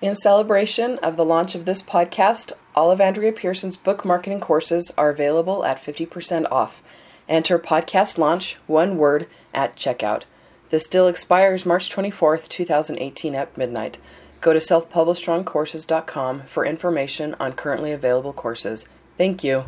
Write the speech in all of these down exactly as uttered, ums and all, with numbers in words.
In celebration of the launch of this podcast, all of Andrea Pearson's book marketing courses are available at fifty percent off. Enter podcast launch, one word, at checkout. This deal expires March twenty-fourth, twenty eighteen at midnight. Go to self publish strong courses dot com for information on currently available courses. Thank you.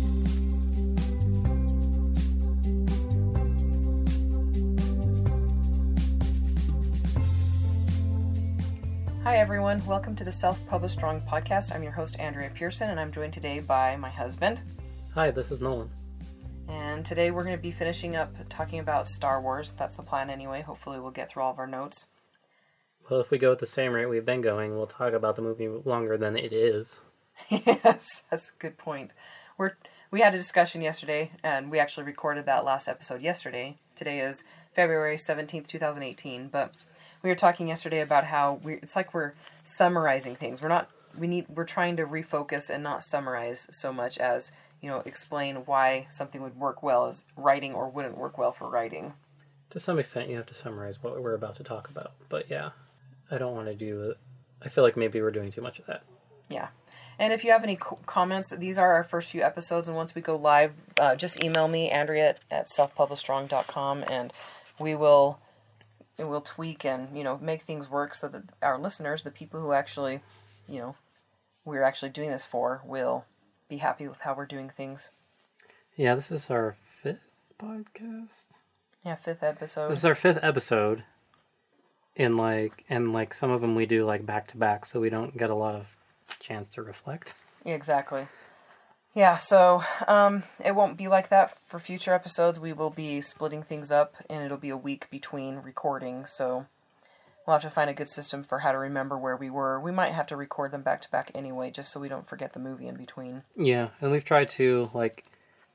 Hi everyone, welcome to the Self Publish Strong podcast. I'm your host Andrea Pearson, and I'm joined today by my husband. Hi, this is Nolan. And today we're going to be finishing up talking about Star Wars. That's the plan anyway. Hopefully we'll get through all of our notes. Well, if we go at the same rate we've been going, we'll talk about the movie longer than it is. Yes, that's a good point. We're we had a discussion yesterday, and we actually recorded that last episode yesterday. Today is February seventeenth, twenty eighteen, but we were talking yesterday about how we it's like we're summarizing things. We're not we need we're trying to refocus and not summarize so much as, you know, explain why something would work well as writing or wouldn't work well for writing. To some extent, you have to summarize what we're about to talk about. But yeah, I don't want to do it. I feel like maybe we're doing too much of that. Yeah. And if you have any co- comments, these are our first few episodes, and once we go live, uh, just email me, Andrea at, at self publish strong dot com, and we will we'll tweak and, you know, make things work so that our listeners, the people who actually, you know, we're actually doing this for, will be happy with how we're doing things. Yeah, this is our fifth podcast. Yeah, fifth episode. This is our fifth episode. In like, and like some of them we do like back to back, so we don't get a lot of chance to reflect. Exactly. Yeah, so um, it won't be like that for future episodes. We will be splitting things up, and it'll be a week between recordings, so we'll have to find a good system for how to remember where we were. We might have to record them back to back anyway, just so we don't forget the movie in between. Yeah, and we've tried to, like,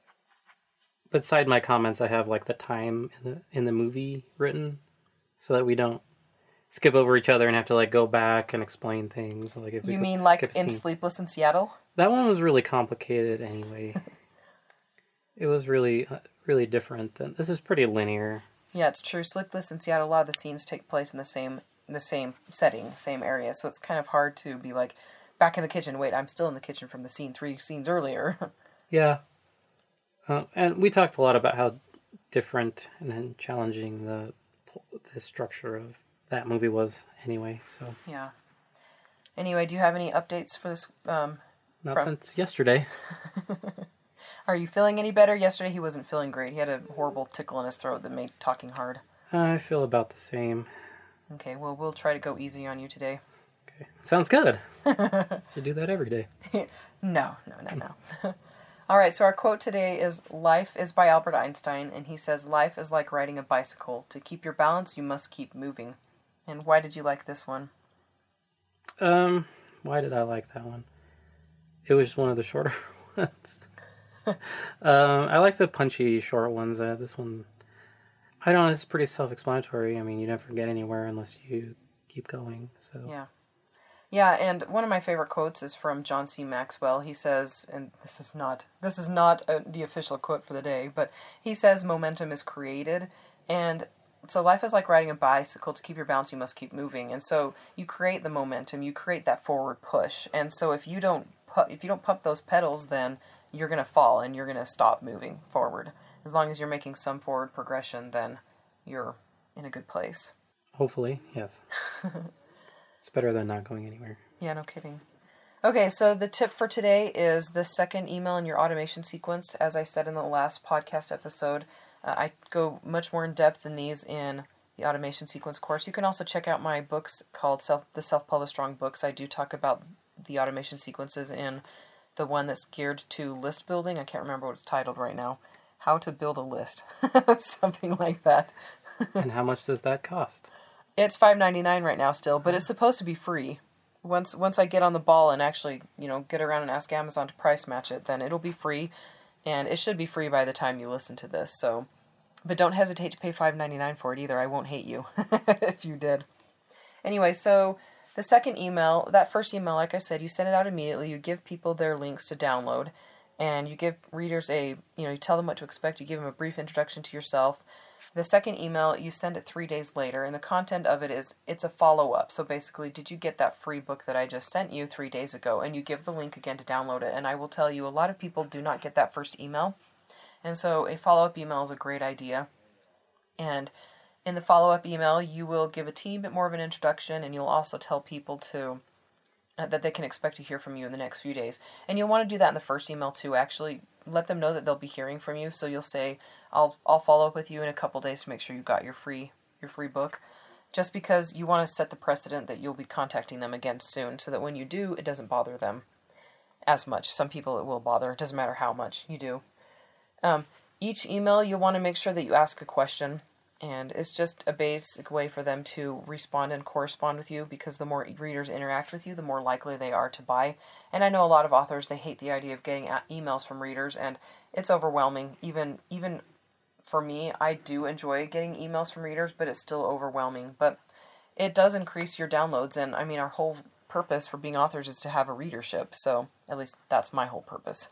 beside my comments, I have like the time in the in the movie written, so that we don't skip over each other and have to like go back and explain things. Like if we you mean like in scene. Sleepless in Seattle? That one was really complicated anyway. It was really, uh, really different than this is pretty linear. Yeah, it's true. Sleepless in Seattle, a lot of the scenes take place in the same in the same setting, same area, so it's kind of hard to be like back in the kitchen. Wait, I'm still in the kitchen from the scene three scenes earlier. Yeah, uh, and we talked a lot about how different and challenging the the structure of that movie was anyway. So yeah. Anyway, do you have any updates for this? Um, Not from... since yesterday. Are you feeling any better? Yesterday he wasn't feeling great. He had a horrible tickle in his throat that made talking hard. I feel about the same. Okay, well, we'll try to go easy on you today. Okay, sounds good. Should do that every day. No, no, no, no. All right, so our quote today is, Life is by Albert Einstein, and he says, life is like riding a bicycle. To keep your balance, you must keep moving. And why did you like this one? Um, why did I like that one? It was just one of the shorter ones. um, I like the punchy short ones. Uh, this one, I don't know, it's pretty self-explanatory. I mean, you never get anywhere unless you keep going. So yeah. Yeah, and one of my favorite quotes is from John C. Maxwell. He says, and this is not this is not a, the official quote for the day, but he says momentum is created, and so life is like riding a bicycle. To keep your balance, you must keep moving, and so you create the momentum, you create that forward push, and so if you don't pu- if you don't pump those pedals, then you're gonna fall and you're gonna stop moving forward. As long as you're making some forward progression, then you're in a good place. Hopefully, yes. It's better than not going anywhere. Yeah, no kidding. Okay, so the tip for today is the second email in your automation sequence. As I said in the last podcast episode, uh, I go much more in depth than these in the automation sequence course. You can also check out my books called Self, the Self Publish Strong books. I do talk about the automation sequences in the one that's geared to list building. I can't remember what it's titled right now. How to build a list. Something like that. And how much does that cost? It's five ninety-nine right now still, but it's supposed to be free. Once once I get on the ball and actually, you know, get around and ask Amazon to price match it, then it'll be free, and it should be free by the time you listen to this. So, but don't hesitate to pay five ninety-nine for it either. I won't hate you if you did. Anyway, so the second email, that first email, like I said, you send it out immediately. You give people their links to download, and you give readers a, you know, you tell them what to expect. You give them a brief introduction to yourself. The second email, you send it three days later, and the content of it is, it's a follow-up. So basically, did you get that free book that I just sent you three days ago? And you give the link again to download it. And I will tell you, a lot of people do not get that first email. And so a follow-up email is a great idea. And in the follow-up email, you will give a teeny bit more of an introduction, and you'll also tell people to uh, that they can expect to hear from you in the next few days. And you'll want to do that in the first email too, actually. Let them know that they'll be hearing from you. So you'll say, I'll I'll follow up with you in a couple days to make sure you got your free your free book. Just because you want to set the precedent that you'll be contacting them again soon, so that when you do, it doesn't bother them as much. Some people it will bother. It doesn't matter how much you do. Um, each email, you'll want to make sure that you ask a question. And it's just a basic way for them to respond and correspond with you, because the more readers interact with you, the more likely they are to buy. And I know a lot of authors, they hate the idea of getting emails from readers, and it's overwhelming. Even even for me, I do enjoy getting emails from readers, but it's still overwhelming. But it does increase your downloads, and I mean, our whole purpose for being authors is to have a readership, so at least that's my whole purpose.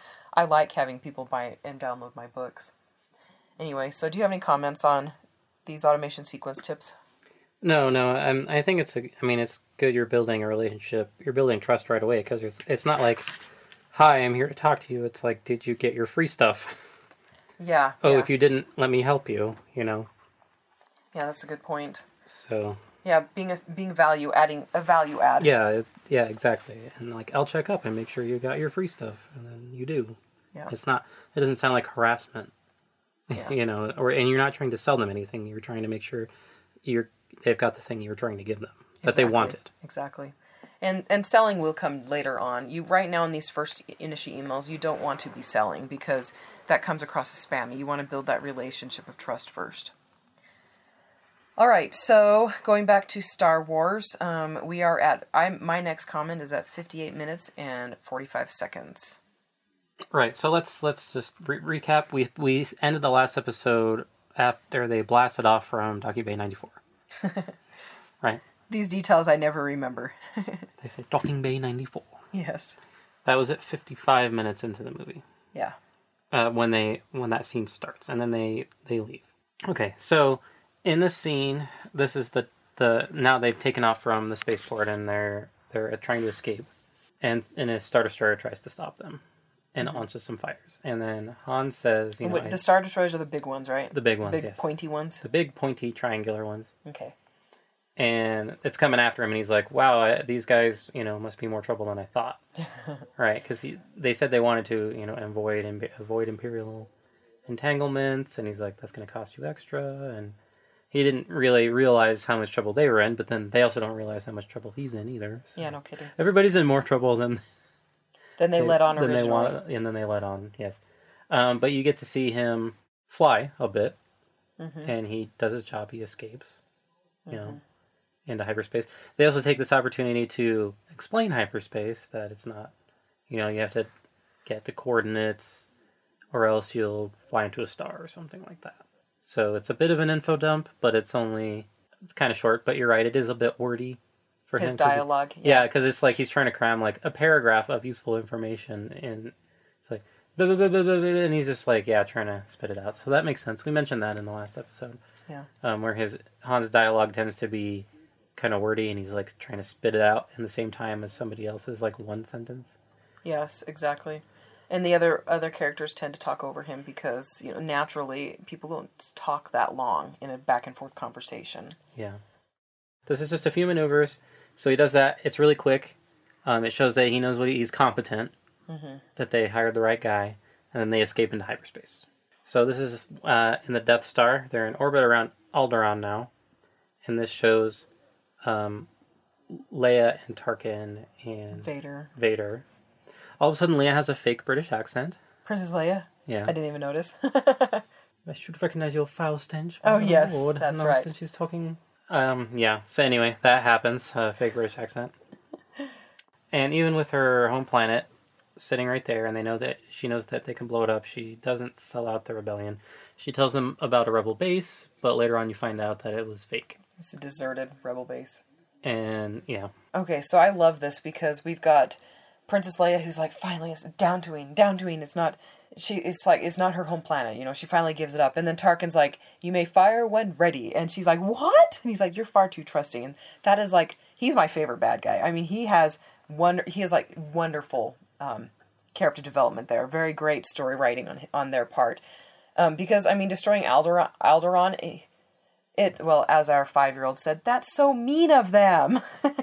I like having people buy and download my books. Anyway, so do you have any comments on these automation sequence tips? No, no. I'm, I think it's a. I mean, it's good. You're building a relationship. You're building trust right away, because it's it's not like, "Hi, I'm here to talk to you." It's like, "Did you get your free stuff?" Yeah. Oh, yeah. if you didn't, let me help you. You know. Yeah, that's a good point. So. Yeah, being a being value adding a value add. Yeah, it, yeah, exactly. And like, I'll check up and make sure you got your free stuff, and then you do. Yeah. It's not. It doesn't sound like harassment. Yeah. You know, or and you're not trying to sell them anything. You're trying to make sure you're they've got the thing you're trying to give them that Exactly. they wanted. Exactly. And and selling will come later on. You right now in these first initial emails, you don't want to be selling, because that comes across as spammy. You want to build that relationship of trust first. All right, so going back to Star Wars, um, we are at I my next comment is at fifty-eight minutes and forty-five seconds. Right. So let's let's just re- recap. We we ended the last episode after they blasted off from Docking Bay ninety-four. Right. These details I never remember. They say Docking Bay ninety-four. Yes. That was at fifty-five minutes into the movie. Yeah. Uh, when they when that scene starts, and then they they leave. Okay. So in this scene, this is the the now they've taken off from the spaceport, and they're they're trying to escape, and and a Star Destroyer tries to stop them. And mm-hmm. launches some fires. And then Han says, you know... Wait, the Star Destroyers are the big ones, right? The big ones, big yes. pointy ones? The big, pointy, triangular ones. Okay. And it's coming after him, and he's like, wow, I, these guys, you know, must be more trouble than I thought. Right? Because they said they wanted to, you know, avoid, avoid Imperial entanglements, and he's like, that's going to cost you extra, and he didn't really realize how much trouble they were in, but then they also don't realize how much trouble he's in either. So yeah, no kidding. Everybody's in more trouble than... Then they, they let on originally. Then they want, and then they let on, yes. Um, but you get to see him fly a bit, mm-hmm. and he does his job. He escapes, you mm-hmm. know, into hyperspace. They also take this opportunity to explain hyperspace, that it's not, you know, you have to get the coordinates, or else you'll fly into a star or something like that. So it's a bit of an info dump, but it's only, it's kind of short, but you're right, it is a bit wordy. For his him, dialogue. It, yeah, because it's like he's trying to cram like a paragraph of useful information in. It's like, blah, blah, blah, blah, blah, and he's just like, yeah, trying to spit it out. So that makes sense. We mentioned that in the last episode. Yeah. Um, where his Han's dialogue tends to be kind of wordy, and he's like trying to spit it out in the same time as somebody else's like one sentence. Yes, exactly. And the other other characters tend to talk over him because, you know, naturally people don't talk that long in a back and forth conversation. Yeah. This is just a few maneuvers. So he does that. It's really quick. Um, it shows that he knows what he, he's competent, mm-hmm. that they hired the right guy, and then they escape into hyperspace. So this is uh, in the Death Star. They're in orbit around Alderaan now, and this shows um, Leia and Tarkin and Vader. Vader. All of a sudden, Leia has a fake British accent. Princess Leia? Yeah. I didn't even notice. I should recognize your foul stench. Oh, yes, Lord. that's no, right. Since she's talking... Um, yeah, so anyway, that happens, uh, fake British accent. And even with her home planet sitting right there, and they know that she knows that they can blow it up, she doesn't sell out the rebellion. She tells them about a rebel base, but later on you find out that it was fake. It's a deserted rebel base. And, yeah. Okay, so I love this because we've got Princess Leia who's like, finally, it's Dantooine, Dantooine. It's not she it's like it's not her home planet, you know. She finally gives it up, and then Tarkin's like, "You may fire when ready," and she's like, "What?" And he's like, "You're far too trusting." And that is like, he's my favorite bad guy. I mean, he has wonder he has like wonderful um, character development there. Very great story writing on on their part, um, because I mean, destroying Alderaan, Alderaan, it, it well, as our five year old said, that's so mean of them.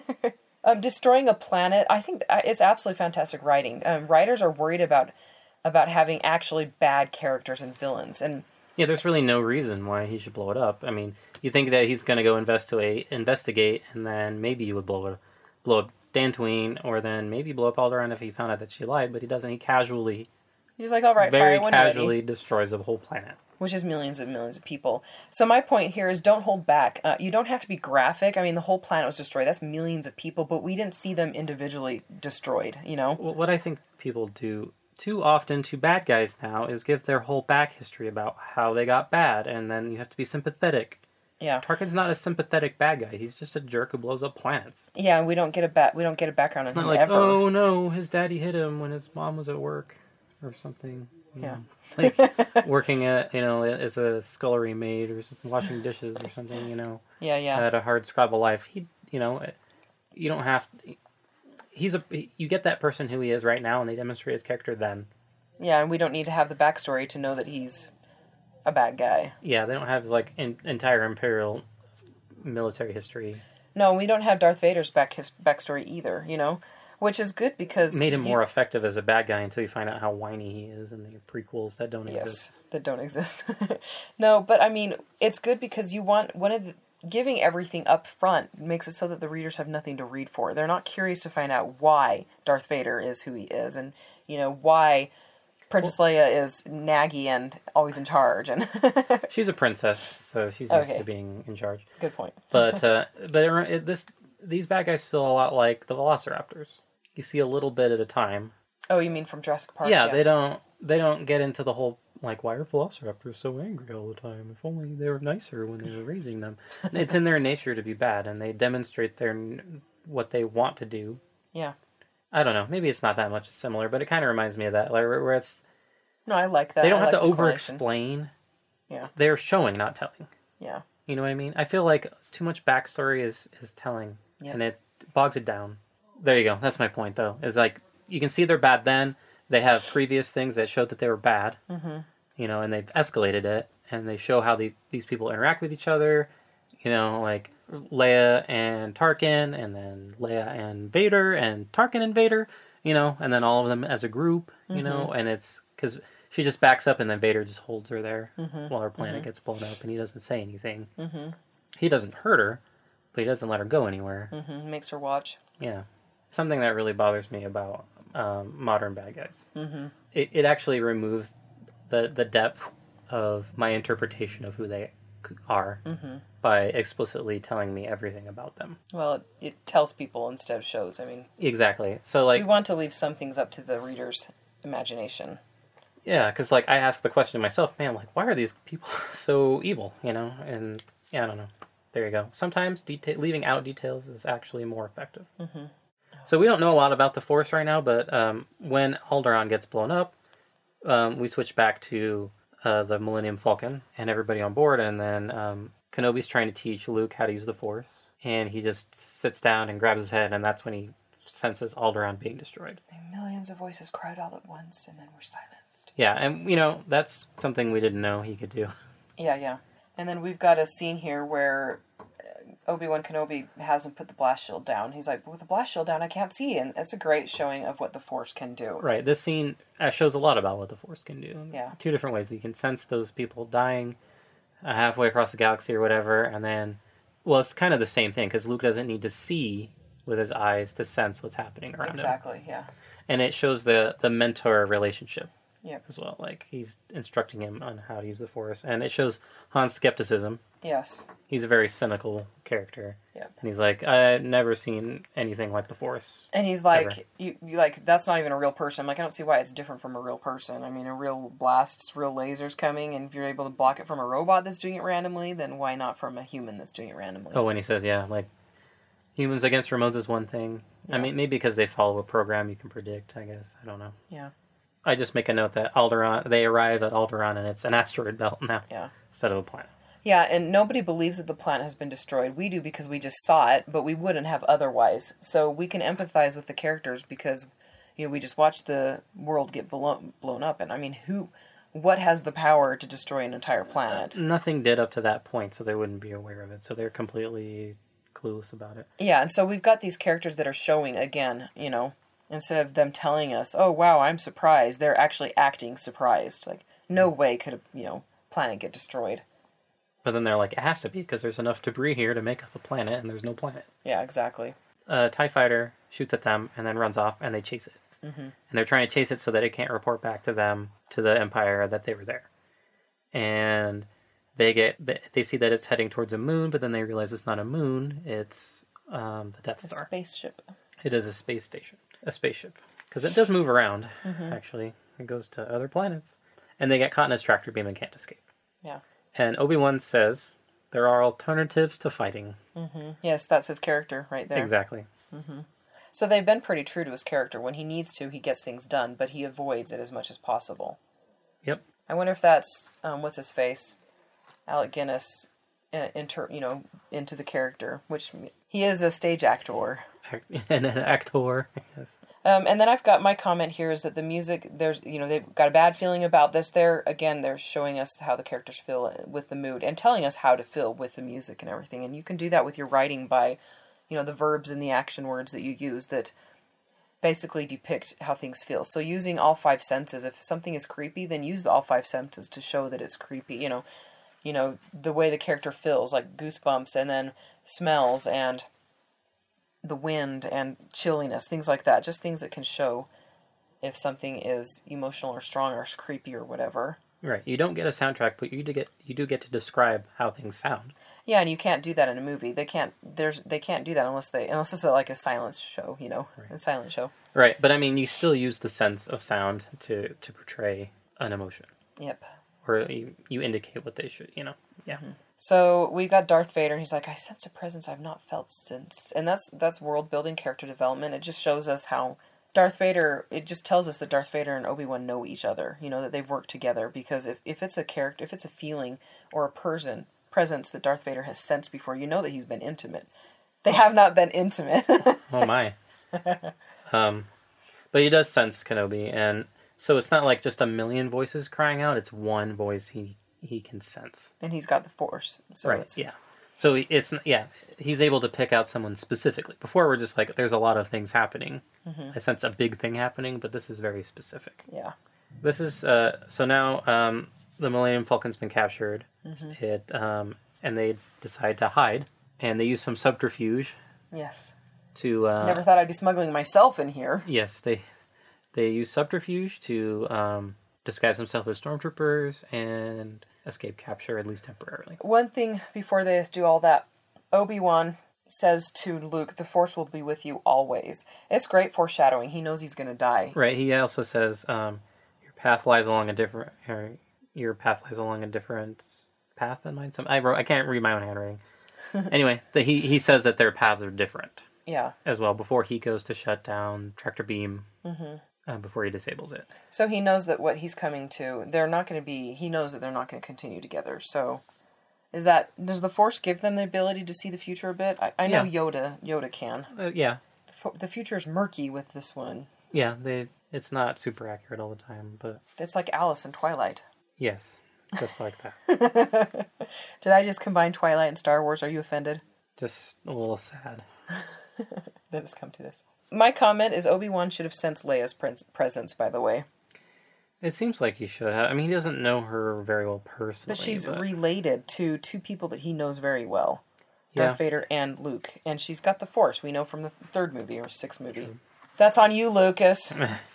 um, destroying a planet, I think it's absolutely fantastic writing. Um, writers are worried about. about having actually bad characters and villains. And yeah, there's really no reason why he should blow it up. I mean, you think that he's going to go investigate, investigate, and then maybe you would blow it, blow up Dantooine, or then maybe blow up Alderaan if he found out that she lied, but he doesn't. He casually, he's like, all right, very fire when casually ready. destroys the whole planet. Which is millions and millions of people. So my point here is don't hold back. Uh, you don't have to be graphic. I mean, the whole planet was destroyed. That's millions of people, but we didn't see them individually destroyed, you know? Well, what I think people do too often to bad guys now is give their whole back history about how they got bad, and then you have to be sympathetic. Yeah. Tarkin's not a sympathetic bad guy. He's just a jerk who blows up planets. Yeah, we don't get a ba- we don't get a background it's on him him like, ever. Oh no, his daddy hit him when his mom was at work or something. You yeah. know, like working at, you know, as a scullery maid or washing dishes or something, you know. Yeah, yeah. Had a hard scrabble life. He, you know, you don't have to, he's a you get that person who he is right now and they demonstrate his character then. Yeah, and we don't need to have the backstory to know that he's a bad guy. Yeah, they don't have his, like, in, entire Imperial military history. No, we don't have Darth Vader's back his backstory either, you know? Which is good because... Made him he, more effective as a bad guy until you find out how whiny he is in the prequels that don't yes, exist. that don't exist. No, but I mean, it's good because you want... one of the, giving everything up front makes it so that the readers have nothing to read for. They're not curious to find out why Darth Vader is who he is and, you know, why... Princess Leia is naggy and always in charge, and she's a princess, so she's used okay. to being in charge. Good point. But uh, but it, it, this these bad guys feel a lot like the Velociraptors. You see a little bit at a time. Oh, you mean from Jurassic Park? Yeah, yeah, they don't they don't get into the whole like why are Velociraptors so angry all the time? If only they were nicer when they were raising them. It's in their nature to be bad, and they demonstrate their what they want to do. Yeah. I don't know. Maybe it's not that much similar, but it kind of reminds me of that, like where it's. No, I like that. They don't I have like to the over-explain. Yeah. They're showing, not telling. Yeah. You know what I mean? I feel like too much backstory is is telling, yep. and it bogs it down. There you go. That's my point, though. Is like you can see they're bad. Then they have previous things that showed that they were bad. Mm-hmm. You know, and they've escalated it, and they show how the, these people interact with each other. You know, like Leia and Tarkin, and then Leia and Vader, and Tarkin and Vader. You know, and then all of them as a group. You mm-hmm. know, and it's because she just backs up, and then Vader just holds her there mm-hmm. while her planet mm-hmm. gets blown up, and he doesn't say anything. Mm-hmm. He doesn't hurt her, but he doesn't let her go anywhere. Mm-hmm. Makes her watch. Yeah, something that really bothers me about um, modern bad guys. Mm-hmm. It it actually removes the the depth of my interpretation of who they are mm-hmm. by explicitly telling me everything about them. Well, it, it tells people instead of shows. I mean, exactly. So like, we want to leave some things up to the reader's imagination. Yeah, because like I ask the question to myself, man, like why are these people so evil? You know, and yeah, I don't know. There you go. Sometimes deta- leaving out details is actually more effective. Mm-hmm. So we don't know a lot about the Force right now, but um, when Alderaan gets blown up, um, we switch back to uh, the Millennium Falcon and everybody on board, and then um, Kenobi's trying to teach Luke how to use the Force, and he just sits down and grabs his head, and that's when he senses Alderaan being destroyed. And millions of voices cried all at once, and then were silenced. Yeah, and, you know, that's something we didn't know he could do. Yeah, yeah. And then we've got a scene here where Obi-Wan Kenobi hasn't put the blast shield down. He's like, with the blast shield down, I can't see. And it's a great showing of what the Force can do. Right. This scene uh, shows a lot about what the Force can do. Yeah. Two different ways. You can sense those people dying uh, halfway across the galaxy or whatever, and then, well, it's kind of the same thing, because Luke doesn't need to see with his eyes to sense what's happening around exactly, him. Exactly, yeah. And it shows the, the mentor relationship. Yep. As well. Like, he's instructing him on how to use the Force. And it shows Han's skepticism. Yes. He's a very cynical character. Yep. And he's like, I've never seen anything like the Force. And he's like, you, you like, that's not even a real person. I'm like, I don't see why it's different from a real person. I mean, a real blast's real lasers coming, and if you're able to block it from a robot that's doing it randomly, then why not from a human that's doing it randomly? Oh, when he says, yeah, like, humans against remotes is one thing. Yeah. I mean, maybe because they follow a program you can predict, I guess. I don't know. Yeah. I just make a note that Alderaan, they arrive at Alderaan and it's an asteroid belt now. Yeah. Instead of a planet. Yeah, and nobody believes that the planet has been destroyed. We do because we just saw it, but we wouldn't have otherwise. So we can empathize with the characters because, you know, we just watched the world get blown, blown up. And I mean, who, what has the power to destroy an entire planet? Nothing did up to that point, so they wouldn't be aware of it. So they're completely clueless about it. Yeah, and so we've got these characters that are showing again, you know, instead of them telling us, oh, wow, I'm surprised, they're actually acting surprised. Like, no way could a, you know, planet get destroyed. But then they're like, it has to be because there's enough debris here to make up a planet, and there's no planet. Yeah, exactly. A TIE fighter shoots at them and then runs off, and they chase it. Mm-hmm. And they're trying to chase it so that it can't report back to them, to the Empire, that they were there. And they get they see that it's heading towards a moon, but then they realize it's not a moon, it's um, the Death Star. A spaceship. It is a space station. A spaceship. Because it does move around, mm-hmm. actually. It goes to other planets. And they get caught in its tractor beam and can't escape. Yeah. And Obi-Wan says, there are alternatives to fighting. Mm-hmm. Yes, that's his character right there. Exactly. Mm-hmm. So they've been pretty true to his character. When he needs to, he gets things done, but he avoids it as much as possible. Yep. I wonder if that's, um, what's his face? Alec Guinness, uh, inter, you know, into the character, which he is a stage actor. And an actor, yes. Um, and then I've got my comment here is that the music, there's, you know, they've got a bad feeling about this. They're, again, they're showing us how the characters feel with the mood and telling us how to feel with the music and everything. And you can do that with your writing by, you know, the verbs and the action words that you use that basically depict how things feel. So using all five senses, if something is creepy, then use the all five senses to show that it's creepy. You know, you know, the way the character feels, like goosebumps, and then smells and the wind and chilliness, things like that. Just things that can show if something is emotional or strong or creepy or whatever. Right. You don't get a soundtrack, but you do get you do get to describe how things sound. Yeah, and you can't do that in a movie. They can't. There's they can't do that unless they unless it's like a silence show. You know, right. A silent show. Right, but I mean, you still use the sense of sound to to portray an emotion. Yep. Or you, you indicate what they should. You know. Yeah. Mm-hmm. So we got Darth Vader, and he's like, I sense a presence I've not felt since. And that's that's world building, character development. It just shows us how Darth Vader, it just tells us that Darth Vader and Obi-Wan know each other, you know, that they've worked together. Because if, if it's a character, if it's a feeling or a person, presence that Darth Vader has sensed before, you know that he's been intimate. They have not been intimate. Oh my. um, but he does sense Kenobi, and so it's not like just a million voices crying out, it's one voice he he can sense. And he's got the Force. So right, it's... yeah. So it's, yeah, he's able to pick out someone specifically. Before we're just like, there's a lot of things happening. Mm-hmm. I sense a big thing happening, but this is very specific. Yeah. This is, uh, so now um, the Millennium Falcon's been captured. Mm-hmm. It, um, and they decide to hide, and they use some subterfuge. Yes. To, uh... Never thought I'd be smuggling myself in here. Yes, they, they use subterfuge to, um... disguise themselves as stormtroopers and escape capture, at least temporarily. One thing before they do all that, Obi-Wan says to Luke, the Force will be with you always. It's great foreshadowing. He knows he's going to die. Right. He also says, um, your path lies along a different, or your path lies along a different path than mine. Some, I wrote, I can't read my own handwriting. Anyway, the, he, he says that their paths are different. Yeah. As well, before he goes to shut down Tractor Beam. Mm-hmm. Uh, before he disables it. So he knows that what he's coming to, they're not going to be, he knows that they're not going to continue together. So is that, does the Force give them the ability to see the future a bit? I, I know yeah. Yoda, Yoda can. Uh, yeah. The, the future is murky with this one. Yeah, they, it's not super accurate all the time, but... It's like Alice in Twilight. Yes, just like that. Did I just combine Twilight and Star Wars? Are you offended? Just a little sad. That has come to this. My comment is Obi-Wan should have sensed Leia's pres- presence, by the way. It seems like he should have. I mean, he doesn't know her very well personally. But she's but... related to two people that he knows very well. Yeah. Darth Vader and Luke. And she's got the Force, we know from the third movie or sixth movie. True. That's on you, Lucas.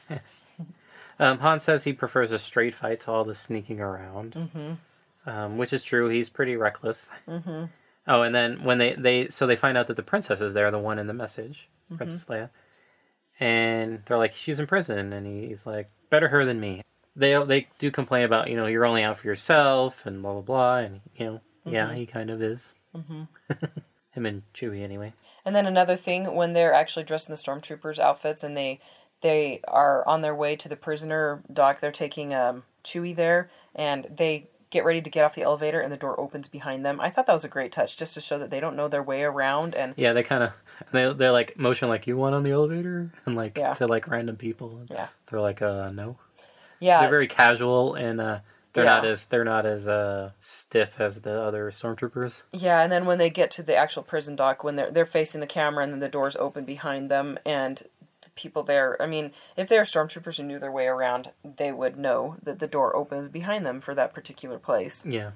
um, Han says he prefers a straight fight to all the sneaking around. Mm-hmm. Um, which is true. He's pretty reckless. Mm-hmm. Oh, and then when they, they... So they find out that the princess is there, the one in the message. Mm-hmm. Princess Leia. And they're like, she's in prison. And he's like, better her than me. They they do complain about, you know, you're only out for yourself and blah, blah, blah. And, you know, mm-hmm. yeah, he kind of is. Mm-hmm. Him and Chewie, anyway. And then another thing, when they're actually dressed in the stormtroopers' outfits and they they are on their way to the prisoner dock. They're taking um, Chewie there, and they get ready to get off the elevator, and the door opens behind them. I thought that was a great touch, just to show that they don't know their way around. And yeah, they kind of they they're like motion like, you want on the elevator, and like yeah. to like random people. And yeah, they're like, uh, no. Yeah, they're very casual, and uh, they're yeah. not as they're not as uh stiff as the other stormtroopers. Yeah, and then when they get to the actual prison dock, when they're they're facing the camera, and then the doors open behind them, and the people there. I mean, if they're stormtroopers who knew their way around, they would know that the door opens behind them for that particular place. Yeah.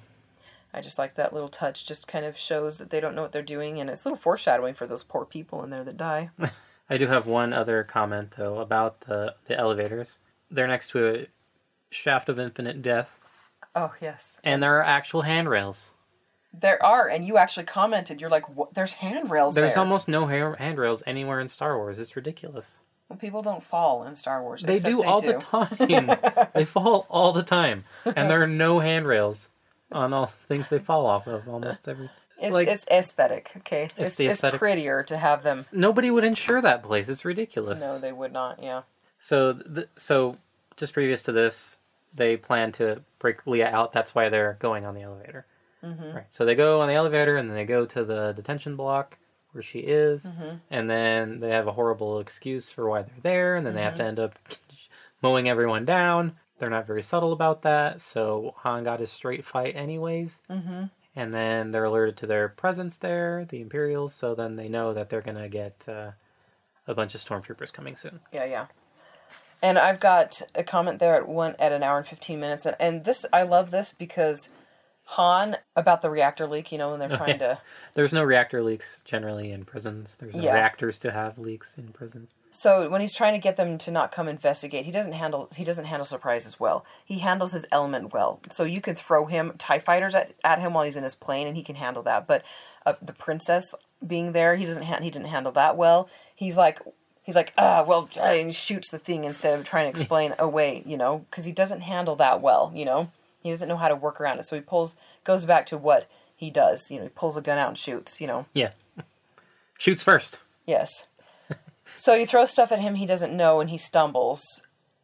I just like that little touch. Just kind of shows that they don't know what they're doing, and it's a little foreshadowing for those poor people in there that die. I do have one other comment though about the the elevators. They're next to a shaft of infinite death. Oh yes. And there are actual handrails. There are, and you actually commented. You're like, what? There's handrails there. There's almost no ha- handrails anywhere in Star Wars. It's ridiculous. Well, people don't fall in Star Wars. They do they all do. the time. They fall all the time, and there are no handrails on all things they fall off of. Almost every. It's like, it's aesthetic, okay. It's It's, the it's aesthetic. prettier to have them. Nobody would insure that place. It's ridiculous. No, they would not. Yeah. So, th- so just previous to this, they plan to break Leia out. That's why they're going on the elevator. Mm-hmm. Right. So they go on the elevator, and then they go to the detention block where she is, mm-hmm. and then they have a horrible excuse for why they're there, and then mm-hmm. they have to end up mowing everyone down. They're not very subtle about that, so Han got his straight fight anyways. Mm-hmm. And then they're alerted to their presence there, the Imperials, so then they know that they're going to get uh, a bunch of stormtroopers coming soon. Yeah, yeah. And I've got a comment there at one at an hour and fifteen minutes, and, and this I love this because Han about the reactor leak. You know, when they're trying to. There's no reactor leaks generally in prisons. There's no Yeah. reactors to have leaks in prisons. So when he's trying to get them to not come investigate, he doesn't handle he doesn't handle surprises well. He handles his element well. So you can throw him TIE fighters at, at him while he's in his plane, and he can handle that. But uh, the princess being there, he doesn't ha- he didn't handle that well. He's like. He's like, ah, well, and he shoots the thing instead of trying to explain away, you know, because he doesn't handle that well, you know. He doesn't know how to work around it. So he pulls, goes back to what he does. You know, he pulls a gun out and shoots, you know. Yeah. Shoots first. Yes. So you throw stuff at him he doesn't know and he stumbles.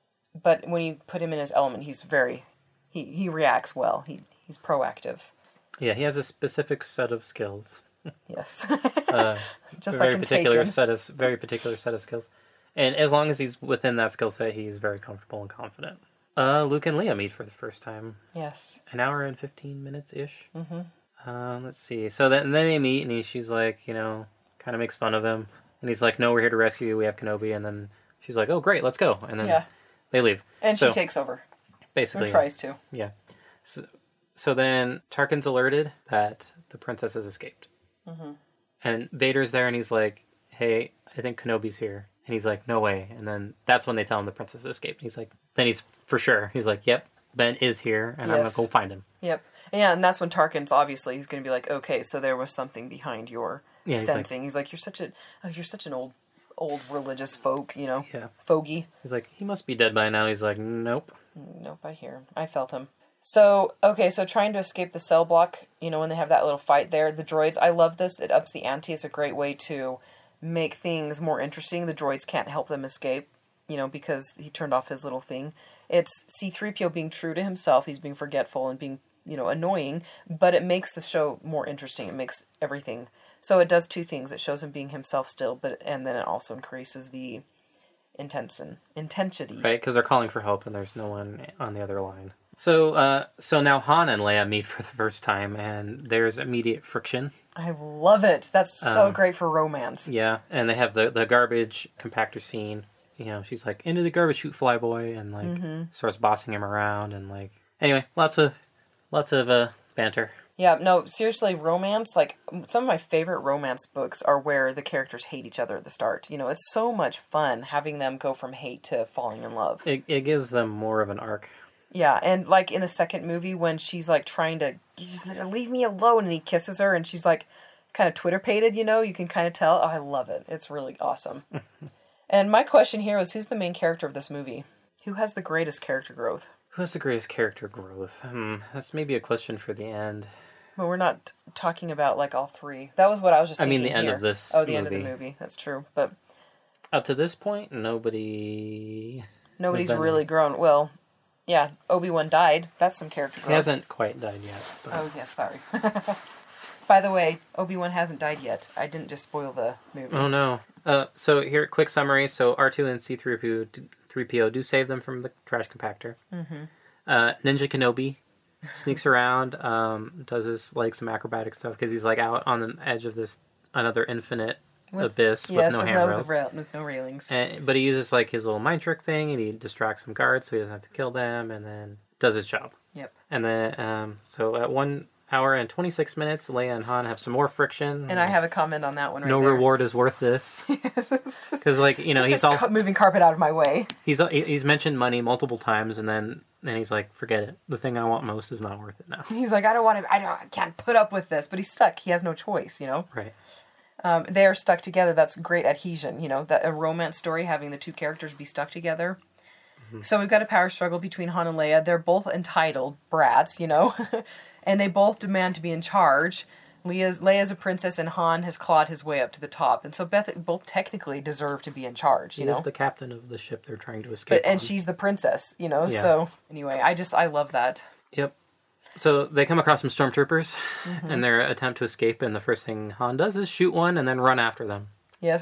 But when you put him in his element, he's very, he, he reacts well. He He's proactive. Yeah, he has a specific set of skills. Yes. Uh, Just very like in particular Taken. set of very particular set of skills, and as long as he's within that skill set, he's very comfortable and confident. Uh, Luke and Leia meet for the first time. Yes. An hour and fifteen minutes ish. Mm-hmm. Uh, let's see. So then, then they meet, and he, she's like, you know, kind of makes fun of him, and he's like, "No, we're here to rescue you. We have Kenobi." And then she's like, "Oh, great, let's go." And then Yeah. they leave. And so, she takes over. basically Or tries to. Yeah. So, so then Tarkin's alerted that the princess has escaped. Mm-hmm. And Vader's there, and he's like, "Hey, I think Kenobi's here." And he's like, "No way." And then that's when they tell him the princess escaped. He's like, then he's for sure. He's like, "Yep, Ben is here, and I'm Yes. gonna go find him." Yep. Yeah, and that's when Tarkin's obviously he's going to be like, okay, so there was something behind your Yeah, he's sensing. He's like, you're such a, oh, you're such an old, old religious folk, you know, Yeah. fogey. He's like, "He must be dead by now." He's like, "Nope." Nope, I hear him. I felt him. So, okay, so trying to escape the cell block, you know, when they have that little fight there, the droids, I love this. It ups the ante. It's a great way to make things more interesting. The droids can't help them escape, you know, because he turned off his little thing. It's C three P O being true to himself. He's being forgetful and being, you know, annoying, but it makes the show more interesting. It makes everything. So it does two things. It shows him being himself still, but and then it also increases the intention, intensity. Right? Because they're calling for help, and there's no one on the other line. So, uh, so now Han and Leia meet for the first time, and there's immediate friction. I love it. That's so Um, great for romance. Yeah, and they have the, the garbage compactor scene. You know, she's like, "Into the garbage chute, flyboy," and like Mm-hmm. starts bossing him around, and like anyway, lots of lots of uh, banter. Yeah, no, seriously, romance, like, some of my favorite romance books are where the characters hate each other at the start. You know, it's so much fun having them go from hate to falling in love. It it gives them more of an arc. Yeah, and, like, in the second movie, when she's, like, trying to, she's like, leave me alone, and he kisses her, and she's, like, kind of Twitter-pated, you know? You can kind of tell. Oh, I love it. It's really awesome. And my question here is, who's the main character of this movie? Who has the greatest character growth? Who has the greatest character growth? Hmm, that's maybe a question for the end. Well, we're not talking about, like, all three. That was what I was just I mean, thinking the end here. of this Oh, the end of the movie. movie. That's true. But Up to this point, nobody... Nobody's been- really grown. Well, yeah, Obi-Wan died. That's some character growth. He hasn't quite died yet. But... Oh, yes, sorry. By the way, Obi-Wan hasn't died yet. I didn't just spoil the movie. Oh, no. Uh, so here, quick summary. So R two and C three P O do save them from the trash compactor. Mm-hmm. Uh, Ninja Kenobi sneaks around, um, does his, like, some acrobatic stuff, because he's, like, out on the edge of this another infinite With, abyss yes, with no with handrails. No, with, rail, with no railings. And, but he uses, like, his little mind trick thing, and he distracts some guards so he doesn't have to kill them, and then does his job. Yep. And then, um, so at one hour and twenty-six minutes, Leia and Han have some more friction. And I have a comment on that one right No there. reward is worth this. Yes, it's just... Because, like, you know, Get he's this all... ca- moving carpet out of my way. He's he's mentioned money multiple times, and then then he's like, forget it. The thing I want most is not worth it now. He's like, I don't want to, I don't, I can't put up with this. But he's stuck. He has no choice, you know? Right. Um, they are stuck together. That's great adhesion, you know? That a romance story, having the two characters be stuck together. Mm-hmm. So we've got a power struggle between Han and Leia. They're both entitled brats, you know? And they both demand to be in charge. Leia's, Leia's a princess, and Han has clawed his way up to the top. And so Beth, both technically deserve to be in charge, you he know? is the captain of the ship they're trying to escape But, and on. she's the princess, you know? Yeah. So, anyway, I just, I love that. Yep. So they come across some stormtroopers Mm-hmm. in their attempt to escape, and the first thing Han does is shoot one and then run after them. Yes,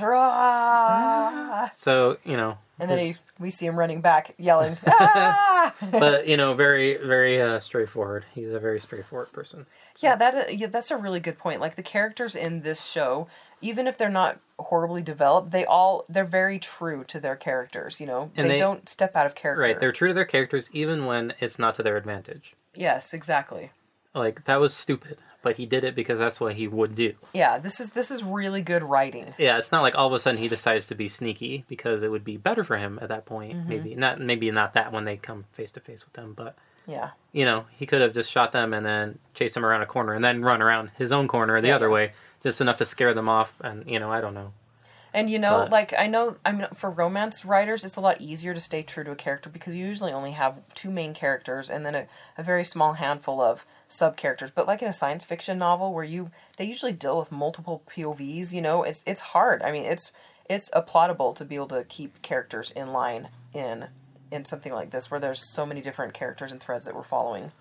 hurrah! So, you know... And then his- he, we see him running back, yelling, ah! But, you know, very, very uh, straightforward. He's a very straightforward person. So- Yeah, that uh, yeah, that's a really good point. Like the characters in this show, even if they're not horribly developed, they all they're very true to their characters. You know, And they, they- don't step out of character. Right, they're true to their characters even when it's not to their advantage. Yes, exactly. Like, that was stupid, but he did it because that's what he would do. Yeah, this is this is really good writing. Yeah, it's not like all of a sudden he decides to be sneaky, because it would be better for him at that point. Mm-hmm. Maybe not. Maybe not that when they come face to face with them, but Yeah, you know, he could have just shot them and then chased them around a corner and then run around his own corner the Yeah, other yeah. way, just enough to scare them off. And you know, I don't know. and you know, But- like I know, I mean, for romance writers, it's a lot easier to stay true to a character because you usually only have two main characters and then a, a very small handful of sub characters. But like in a science fiction novel where you they usually deal with multiple P O Vs, you know, it's it's hard. I mean, it's it's applaudable to be able to keep characters in line in in something like this where there's so many different characters and threads that we're following.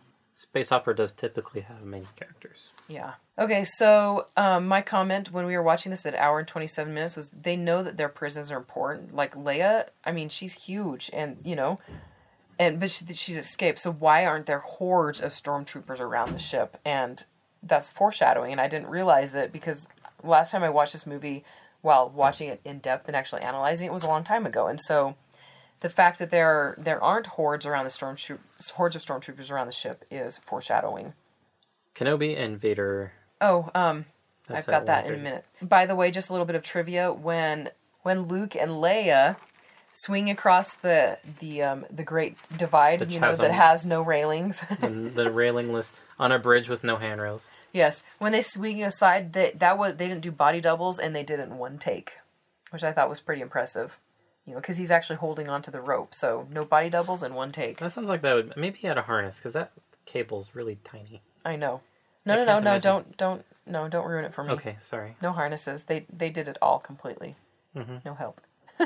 Space opera does typically have many characters. Yeah. Okay, so um, my comment when we were watching this at an hour and twenty-seven minutes was they know that their prisons are important. Like Leia, I mean, she's huge and, you know, and but she, she's escaped. So why aren't there hordes of stormtroopers around the ship? And that's foreshadowing, and I didn't realize it because last time I watched this movie while watching it in depth and actually analyzing it was a long time ago. And so the fact that there there aren't hordes around the stormtroop hordes of stormtroopers around the ship is foreshadowing. Kenobi and Vader. Oh, um, That's I've got at that in a one thirty. minute. By the way, just a little bit of trivia: when when Luke and Leia swing across the the um the great divide, The you know, that chasm. has no railings. And the railingless on a bridge with no handrails. Yes, when they swing aside, that that was they didn't do body doubles and they did it in one take, which I thought was pretty impressive. You know, because he's actually holding onto the rope, so no body doubles in one take. That sounds like that would maybe he had a harness because that cable's really tiny. I know. No, I no, no, can't no! imagine. Don't, don't, no! Don't ruin it for me. Okay, sorry. No harnesses. They they did it all completely. Mm-hmm. No help.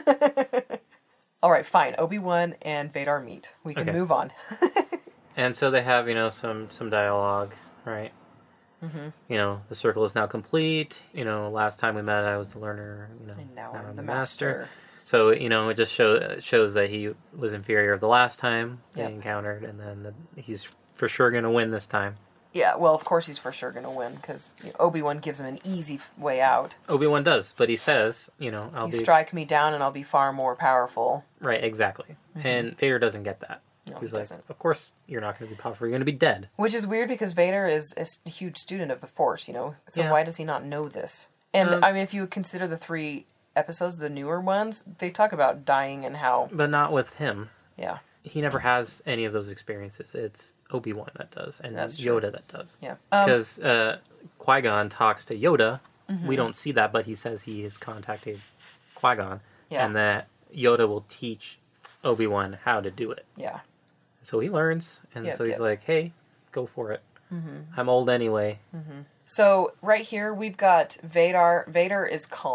All right, fine. Obi-Wan and Vader meet. We can Okay. move on. And so they have, you know, some some dialogue, right? Mm-hmm. You know, the circle is now complete. You know, last time we met, I was the learner. You know, And now, now I'm I'm the the master. master. So you know, it just show, shows that he was inferior the last time they Yep. encountered, and then the, he's for sure going to win this time. Yeah, well, of course he's for sure going to win, because you know, Obi-Wan gives him an easy f- way out. Obi-Wan does, but he says, you know, I'll You be strike me down and I'll be far more powerful. right, exactly. And Vader doesn't get that. No, He's he like, doesn't. of course you're not going to be powerful. You're going to be dead. Which is weird, because Vader is a s- huge student of the Force, you know? So Yeah. why does he not know this? And, Um, I mean, if you consider the three episodes, the newer ones, they talk about dying and how... But not with him. Yeah, He never has any of those experiences. It's Obi-Wan that does, and That's true. Yoda that does. yeah. Um, Because uh, Qui-Gon talks to Yoda. Mm-hmm. We don't see that, but he says he has contacted Qui-Gon. Yeah. And that Yoda will teach Obi-Wan how to do it. yeah. So he learns, and Yep, so he's yep. like, hey, go for it. Mm-hmm. I'm old anyway. So right here we've got Vader. Vader is calm.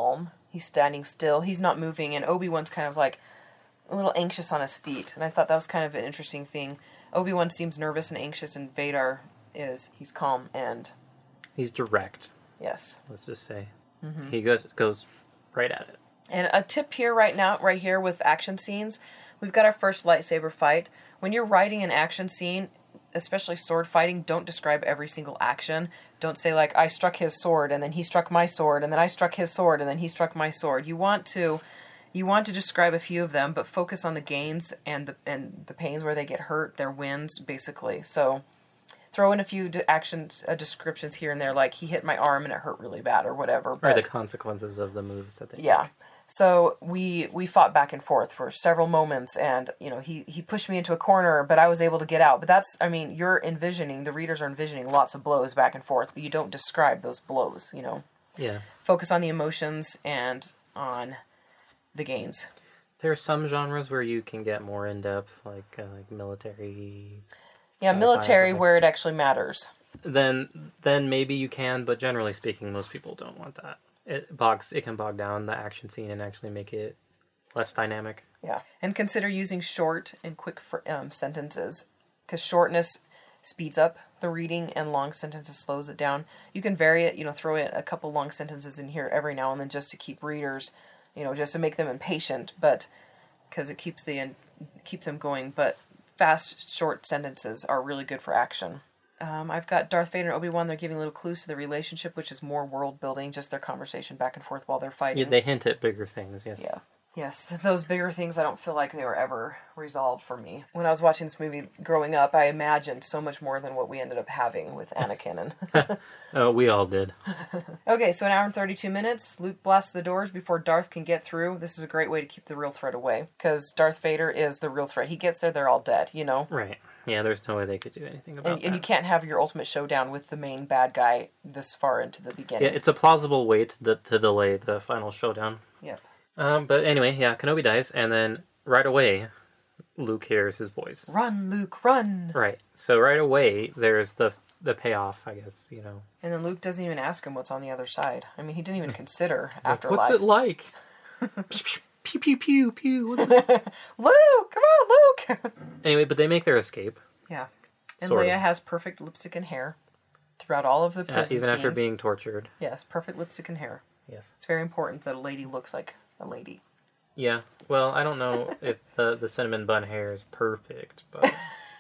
he's standing still. He's not moving, and Obi-Wan's kind of like a little anxious on his feet. And I thought that was kind of an interesting thing. Obi-Wan seems nervous and anxious, and Vader is, he's calm and... He's direct. Yes. Let's just say. Mm-hmm. He goes goes right at it. And a tip here right now, right here with action scenes, we've got our first lightsaber fight. When you're writing an action scene, especially sword fighting, don't describe every single action. Don't say like, I struck his sword, and then he struck my sword, and then I struck his sword, and then he struck my sword. You want to... You want to describe a few of them, but focus on the gains and the and the pains where they get hurt, their wins, basically. So throw in a few de- action uh, descriptions here and there, like he hit my arm and it hurt really bad or whatever. But, or the consequences of the moves that they yeah. make. So we we fought back and forth for several moments, and you know he, he pushed me into a corner, but I was able to get out. But that's, I mean, you're envisioning, the readers are envisioning lots of blows back and forth, but you don't describe those blows, you know. Yeah. Focus on the emotions and on... the gains. There are some genres where you can get more in depth, like uh, like military. Yeah, military where it actually matters. Then then maybe you can, but generally speaking, most people don't want that. It bogs. It can bog down the action scene and actually make it less dynamic. Yeah, and consider using short and quick for, um, sentences, because shortness speeds up the reading and long sentences slows it down. You can vary it. You know, throw in a couple long sentences in here every now and then just to keep readers. You know, just to make them impatient, but because it keeps the keeps them going. But fast, short sentences are really good for action. Um, I've got Darth Vader and Obi-Wan. They're giving little clues to the relationship, which is more world building, just their conversation back and forth while they're fighting. Yeah, they hint at bigger things. Yes. Yeah. Yes, those bigger things, I don't feel like they were ever resolved for me. When I was watching this movie growing up, I imagined so much more than what we ended up having with Anakin. And oh, we all did. Okay, so an hour and thirty-two minutes. Luke blasts the doors before Darth can get through. This is a great way to keep the real threat away, because Darth Vader is the real threat. He gets there, they're all dead, you know? Right. Yeah, there's no way they could do anything about and, that. And you can't have your ultimate showdown with the main bad guy this far into the beginning. Yeah, it's a plausible way to, de- to delay the final showdown. Yep. Um, but anyway, yeah, Kenobi dies, and then right away, Luke hears his voice. Run, Luke, run! Right. So right away, there's the the payoff, I guess, you know. And then Luke doesn't even ask him what's on the other side. I mean, he didn't even consider afterlife. What's it like? Pew, pew, pew, pew. What's it? Luke! Come on, Luke! Anyway, but they make their escape. Yeah. And sort Leia of. has perfect lipstick and hair throughout all of the Yeah, prison even scenes. after being tortured. Yes, perfect lipstick and hair. Yes. It's very important that a lady looks like a lady. Yeah. Well, I don't know if the, the cinnamon bun hair is perfect, but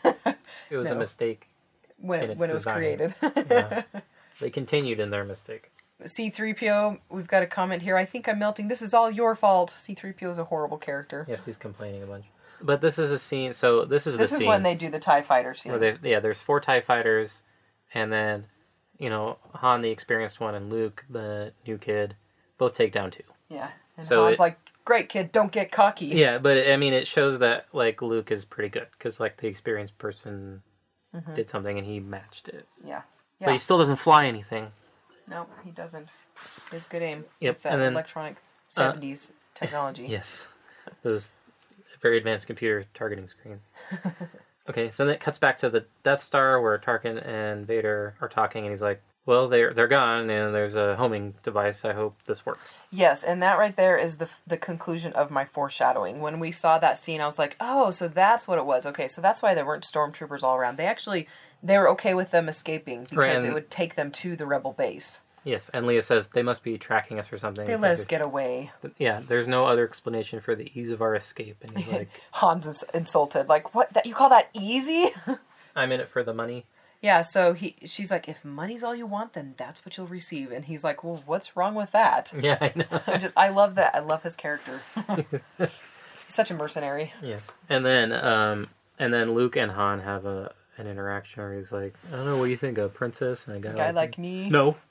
it was No. a mistake. When, in its when it was design. created. Yeah. They continued in their mistake. C three P O, we've got a comment here. I think I'm melting. This is all your fault. C three P O is a horrible character. Yes, he's complaining a bunch. But this is a scene, so this is This the is scene. when they do the TIE fighter scene. Where they, yeah, there's four TIE fighters, and then, you know, Han, the experienced one, and Luke, the new kid, both take down two. Yeah. And So Han's it- like, great kid, don't get cocky. Yeah, but, I mean, it shows that, like, Luke is pretty good, because, like, the experienced person Mm-hmm. did something, and he matched it. Yeah. But Yeah. he still doesn't fly anything. No, he doesn't. It's good aim. Yep, With that and then- electronic seventies technology. Yes. Those very advanced computer targeting screens. Okay, so then it cuts back to the Death Star where Tarkin and Vader are talking, and he's like, well, they're they're gone, and there's a homing device. I hope this works. Yes, and that right there is the the conclusion of my foreshadowing. When we saw that scene, I was like, oh, so that's what it was. Okay, so that's why there weren't stormtroopers all around. They actually, they were okay with them escaping because Right, and- it would take them to the rebel base. Yes, and Leia says they must be tracking us or something. They because let us there's- get away. Yeah, there's no other explanation for the ease of our escape. And he's like, Han's is insulted. Like, what? That you call that easy? I'm in it for the money. Yeah, so he, she's like, if money's all you want, then that's what you'll receive. And he's like, well, what's wrong with that? Yeah, I know. I just, I love that. I love his character. He's such a mercenary. Yes. And then, um, and then Luke and Han have a an interaction where he's like, I don't know, what do you think, a princess and a guy, A guy like, like me? me. No.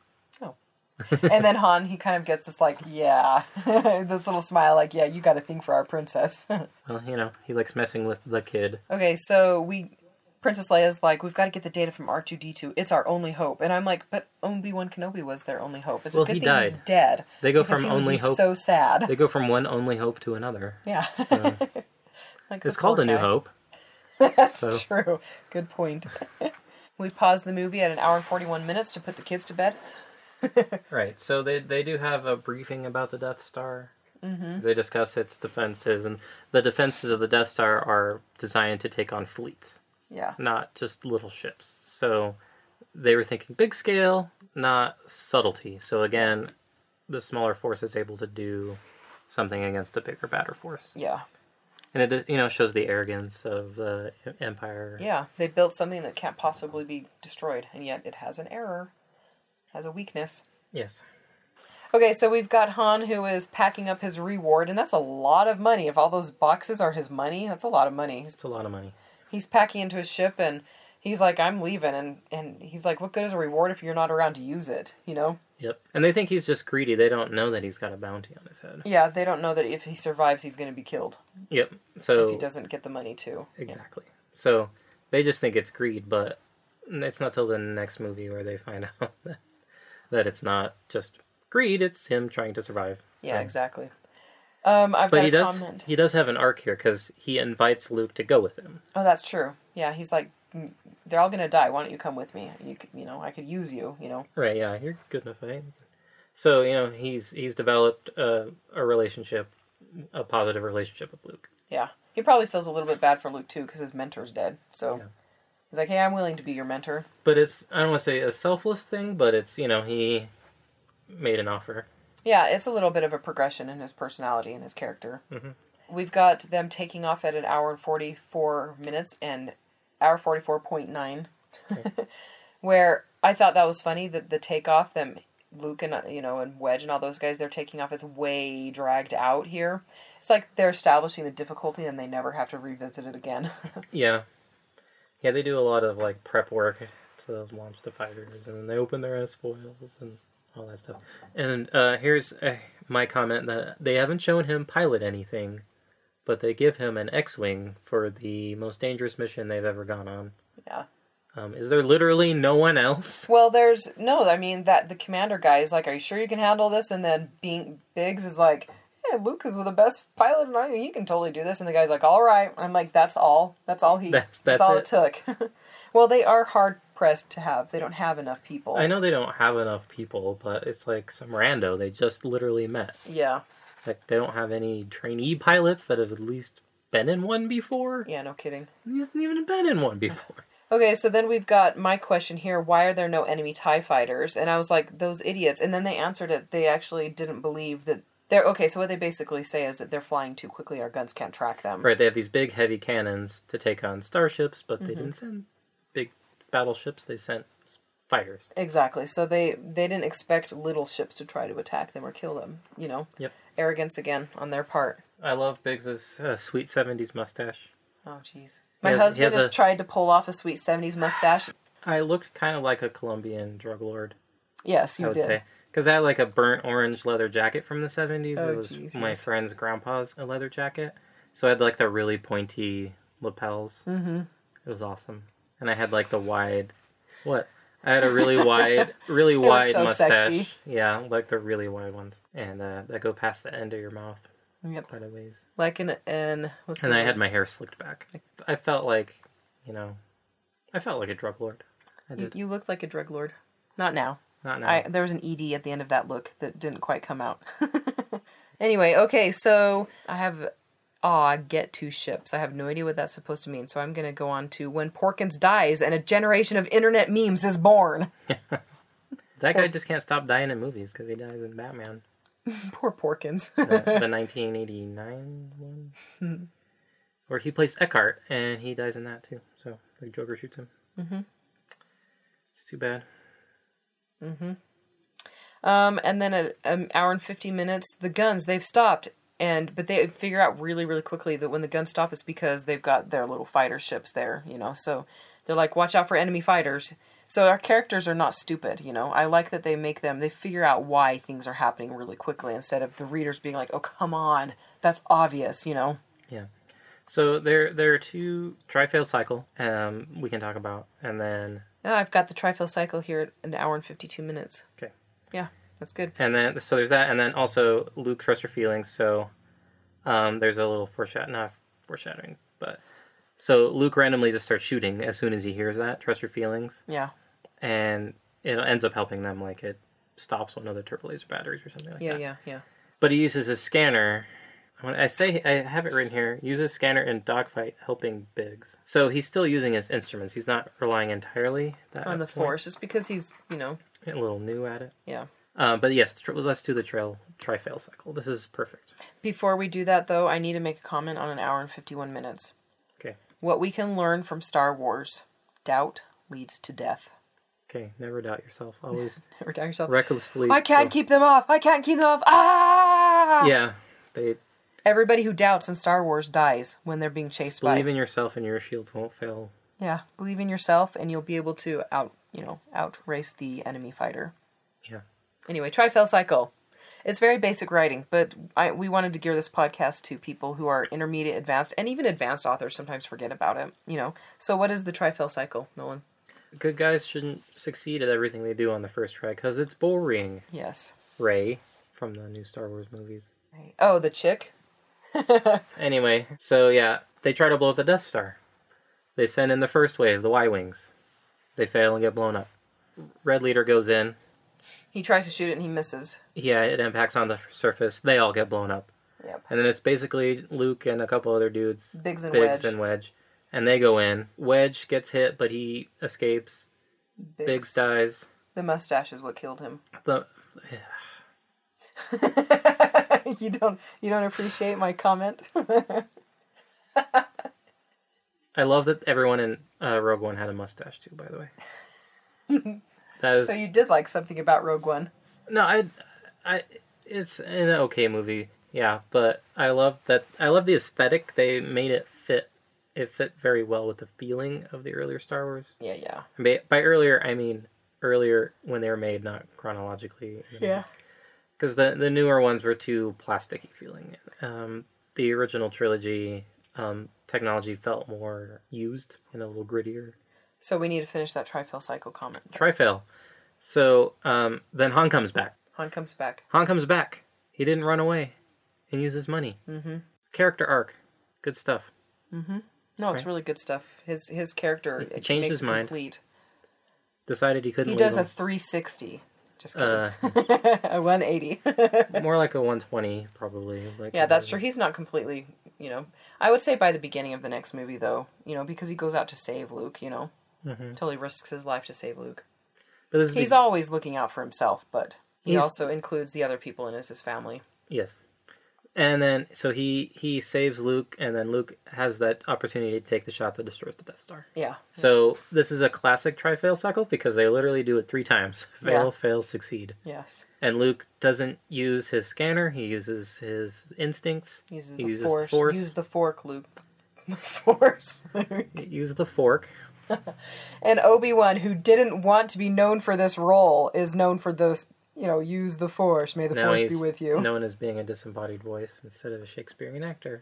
And then Han, he kind of gets this like, yeah, this little smile like, yeah, you got a thing for our princess. Well, you know, he likes messing with the kid. Okay, so we, Princess Leia's like, we've got to get the data from R two D two. It's our only hope. And I'm like, but Obi-Wan Kenobi was their only hope. It's Well, a good he thing he's died. dead. They go because from he would only be hope. so sad. They go from one only hope to another. Yeah. So, Like it's the called poor A New guy. Hope. That's So- true. Good point. We paused the movie at an hour and forty-one minutes to put the kids to bed. Right. So they they do have a briefing about the Death Star. Mm-hmm. They discuss its defenses, and the defenses of the Death Star are designed to take on fleets. Yeah. Not just little ships. So they were thinking big scale, not subtlety. So again, the smaller force is able to do something against the bigger, badder force. Yeah. And it, you know, shows the arrogance of the Empire. Yeah, they built something that can't possibly be destroyed, and yet it has an error, has a weakness. Yes. Okay, so we've got Han, who is packing up his reward, and that's a lot of money. If all those boxes are his money, that's a lot of money. It's a lot of money. He's packing into his ship, and he's like, I'm leaving, and, and he's like, what good is a reward if you're not around to use it, you know? Yep. And they think he's just greedy. They don't know that he's got a bounty on his head. Yeah, they don't know that if he survives, he's going to be killed. Yep. So if he doesn't get the money, too. Exactly. Yeah. So they just think it's greed, but it's not till the next movie where they find out that, that it's not just greed, it's him trying to survive. So. Yeah, exactly. Um, I've but got he a does, comment. he does have an arc here, because he invites Luke to go with him. Oh, that's true. Yeah, he's like, they're all going to die. Why don't you come with me? You could, you know, I could use you, you know. Right, yeah, you're good enough, eh? So, you know, he's he's developed a, a relationship, a positive relationship with Luke. Yeah. He probably feels a little bit bad for Luke, too, because his mentor's dead. So, yeah. He's like, hey, I'm willing to be your mentor. But it's, I don't want to say a selfless thing, but it's, you know, he made an offer. Yeah, it's a little bit of a progression in his personality and his character. Mm-hmm. We've got them taking off at an hour and forty-four minutes and hour forty-four point nine. Okay. Where I thought that was funny, that the takeoff, them Luke and, you know, and Wedge and all those guys, they're taking off is way dragged out here. It's like they're establishing the difficulty and they never have to revisit it again. Yeah. Yeah, they do a lot of, like, prep work to launch the fighters, and then they open their S-foils and all that stuff. And uh, here's uh, my comment that they haven't shown him pilot anything, but they give him an X-Wing for the most dangerous mission they've ever gone on. Yeah. Um, is there literally no one else? Well, there's... No, I mean, that the commander guy is like, are you sure you can handle this? And then Bing, Biggs is like, hey, Luke is the best pilot, and he can totally do this. And the guy's like, all right. And I'm like, that's all. That's all he... That's, that's, that's all it, it took. Well, they are hard-pressed to have. They don't have enough people. I know they don't have enough people, but it's like some rando they just literally met. Yeah. Like, they don't have any trainee pilots that have at least been in one before. Yeah, no kidding. He hasn't even been in one before. Okay, so then we've got my question here, why are there no enemy TIE fighters? And I was like, those idiots. And then they answered it, they actually didn't believe that they're... Okay, so what they basically say is that they're flying too quickly, our guns can't track them. Right, they have these big, heavy cannons to take on starships, but they mm-hmm. didn't send big battleships, they sent fighters. Exactly, so they, they didn't expect little ships to try to attack them or kill them, you know? Yep. Arrogance again, on their part. I love Biggs's uh, sweet seventies mustache. Oh, jeez. My has, husband has, has a, tried to pull off a sweet seventies mustache. I looked kind of like a Colombian drug lord. Yes, you I would did. say. Because I had like a burnt orange leather jacket from the seventies. Oh, it was geez, my yes. friend's grandpa's a leather jacket. So I had like the really pointy lapels. Mm-hmm. It was awesome. And I had like the wide... What? I had a really wide, really it wide was so mustache. Sexy. Yeah, like the really wide ones. And uh, that go past the end of your mouth. Yep. Quite a ways. Like an... an what's and the I word? had my hair slicked back. I felt like, you know... I felt like a drug lord. I You, did. you looked like a drug lord. Not now. Not now. I, there was an E D at the end of that look that didn't quite come out. Anyway, okay, so I have... Aw, get two ships. I have no idea what that's supposed to mean, so I'm going to go on to when Porkins dies and a generation of internet memes is born. That guy just can't stop dying in movies because he dies in Batman. Poor Porkins. the, the nineteen eighty-nine one. Where he plays Eckhart, and he dies in that too. So the Joker shoots him. Mm-hmm. It's too bad. Mm-hmm. Um, and then at an hour and fifty minutes, the guns, they've stopped. And but they figure out really, really quickly that when the guns stop, it's because they've got their little fighter ships there, you know. So they're like, watch out for enemy fighters. So our characters are not stupid, you know. I like that they make them, they figure out why things are happening really quickly instead of the readers being like, oh, come on, that's obvious, you know. Yeah. So there, there are two tri-fail cycle um, we can talk about, and then... Oh, I've got the tri-fail cycle here at an hour and fifty-two minutes. Okay. Yeah. That's good. And then, so there's that, and then also Luke, trust your feelings. So um, there's a little foreshadowing, not foreshadowing, but so Luke randomly just starts shooting as soon as he hears that, trust your feelings. Yeah. And it ends up helping them, like it stops one of the turbo laser batteries or something like Yeah, that. yeah, yeah. But he uses his scanner. When I say, I have it written here, uses scanner in dogfight helping Biggs. So he's still using his instruments. He's not relying entirely that On the point. Force, just because he's, you know, A little new at it. yeah. Uh, but yes, tr- let's do the trail tri-fail cycle. This is perfect. Before we do that, though, I need to make a comment on an hour and fifty-one minutes. Okay. What we can learn from Star Wars: doubt leads to death. Okay, never doubt yourself. Always Never doubt yourself. recklessly. I can't go- keep them off. I can't keep them off. Ah! Yeah, they Everybody who doubts in Star Wars dies when they're being chased by. believe in yourself, and your shield won't fail. Yeah, believe in yourself, and you'll be able to out, you know, outrace the enemy fighter. Yeah. Anyway, tri-fail cycle. It's very basic writing, but I, we wanted to gear this podcast to people who are intermediate, advanced, and even advanced authors sometimes forget about it, you know. So what is the tri-fail cycle, Nolan? Good guys shouldn't succeed at everything they do on the first try because it's boring. Yes. Rey from the new Star Wars movies. Right. Oh, the chick? Anyway, so yeah, they try to blow up the Death Star. They send in the first wave, the Y-Wings. They fail and get blown up. Red Leader goes in. He tries to shoot it and he misses. Yeah, it impacts on the surface. They all get blown up. Yep. And then it's basically Luke and a couple other dudes. Biggs and Biggs Wedge. and Wedge. And they go in. Wedge gets hit, but he escapes. Biggs dies. The mustache is what killed him. The, you don't you don't appreciate my comment? I love that everyone in uh, Rogue One had a mustache too, by the way. That is, So you did like something about Rogue One. no, I, I, it's an okay movie, yeah, but I love that. I love the aesthetic. They made it fit. It fit very well with the feeling of the earlier Star Wars. Yeah, yeah. By, by earlier, I mean earlier when they were made, not chronologically. Yeah. Because the the newer ones were too plasticky feeling. Um, the original trilogy, um, technology felt more used and a little grittier. So we need to finish that tri-fail cycle comment. Tri-fail. So um, then Han comes back. Han comes back. Han comes back. He didn't run away and use his money. Mm-hmm. Character arc. Good stuff. Mm-hmm. No, it's Right. really good stuff. His his character He it changed makes his it mind. complete. Decided he couldn't He leave does a him. three sixty. Just kidding. Uh, a one eighty. more like a one twenty, probably. Like Yeah, that's true. He's not completely, you know. I would say by the beginning of the next movie, though, you know, because he goes out to save Luke, you know. Mm-hmm. Totally risks his life to save Luke. But this is He's be- always looking out for himself, but he He's- also includes the other people in as his family. Yes. And then, so he, he saves Luke, and then Luke has that opportunity to take the shot that destroys the Death Star. Yeah. So this is a classic tri-fail cycle because they literally do it three times. Fail, Yeah. fail, succeed. Yes. And Luke doesn't use his scanner. He uses his instincts. Uses He the uses force. the force. Use the fork, Luke. The force. Use the fork. And Obi-Wan, who didn't want to be known for this role, is known for those, you know, use the force. May the Now force he's be with you. known as being a disembodied voice instead of a Shakespearean actor.